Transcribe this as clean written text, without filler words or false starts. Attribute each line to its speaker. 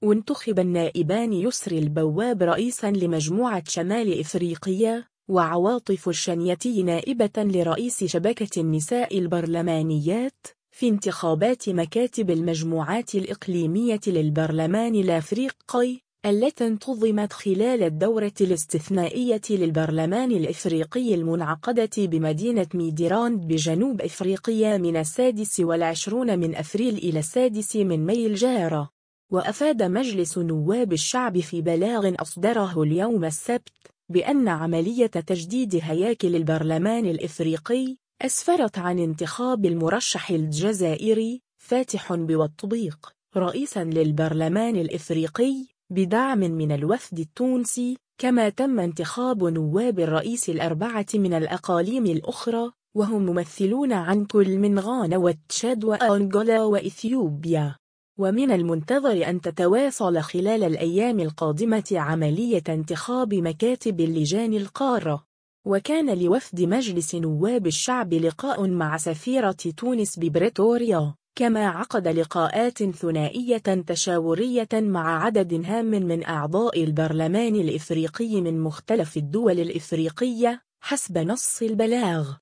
Speaker 1: انتخب النائبان يسري البواب رئيسا لمجموعة شمال إفريقيا، وعواطف الشنيتي نائبة لرئيس شبكة النساء البرلمانيات، في انتخابات مكاتب المجموعات الإقليمية للبرلمان الأفريقي التي انتظمت خلال الدورة الاستثنائية للبرلمان الإفريقي المنعقدة بمدينة ميديراند بجنوب إفريقيا من 26 من أفريل إلى 6 من ماي الجارة. وأفاد مجلس نواب الشعب في بلاغ أصدره اليوم السبت بأن عملية تجديد هياكل البرلمان الإفريقي أسفرت عن انتخاب المرشح الجزائري فاتح بوطبيق رئيسا للبرلمان الإفريقي بدعم من الوفد التونسي، كما تم انتخاب نواب الرئيس 4 من الأقاليم الأخرى، وهم ممثلون عن كل من غانا وتشاد وأنغولا وإثيوبيا. ومن المنتظر أن تتواصل خلال الأيام القادمة عملية انتخاب مكاتب اللجان القارة. وكان لوفد مجلس نواب الشعب لقاء مع سفيرة تونس ببريتوريا، كما عقد لقاءات ثنائية تشاورية مع عدد هام من أعضاء البرلمان الإفريقي من مختلف الدول الإفريقية حسب نص البلاغ.